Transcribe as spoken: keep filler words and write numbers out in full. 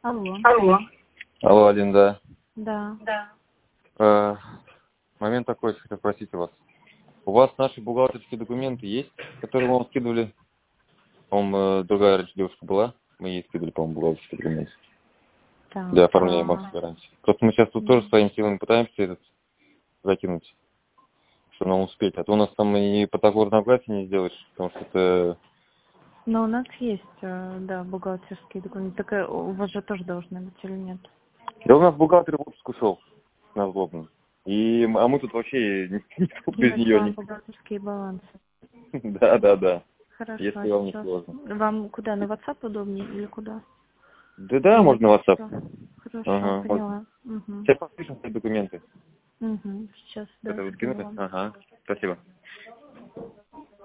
Алло. Алло. Алло, Алин, да. Да. Да. Э, момент такой, хотел спросить у вас. У вас наши бухгалтерские документы есть, которые мы вам скидывали? По-моему, другая раньше девушка была. Мы ей скидывали, по-моему, бухгалтерские документы. Так. Для оформления банковской гарантии. Просто мы сейчас тут тоже своими силами пытаемся этот закинуть, чтобы нам успеть. А то у нас там и по договорной оплате не сделаешь, потому что это... Но у нас есть, да, бухгалтерские документы. Так у вас же тоже должны быть или нет? Да у нас бухгалтер в отпуск ушел на злобную. И, а мы тут вообще не, не, без нее не... бухгалтерские балансы. Да, да, да. Хорошо. Если вам не сложно. Вам куда, на WhatsApp удобнее или куда? Да, да, можно на WhatsApp. Хорошо, Ага. поняла. Угу. Сейчас подпишем все документы. Угу. Сейчас, да, Это вот скину кинуто? вам. Ага. Спасибо.